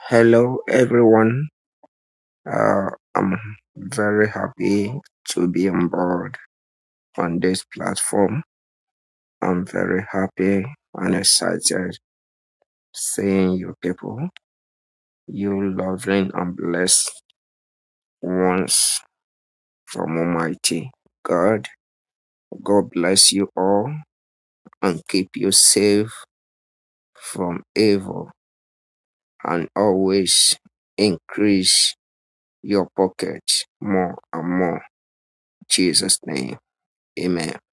Hello, everyone. I'm very happy to be on board on this platform. I'm very happy and excited seeing you people, you loving and blessed ones from Almighty God. God bless you all and keep you safe from evil and always increase your pocket more and more. In Jesus' name, amen.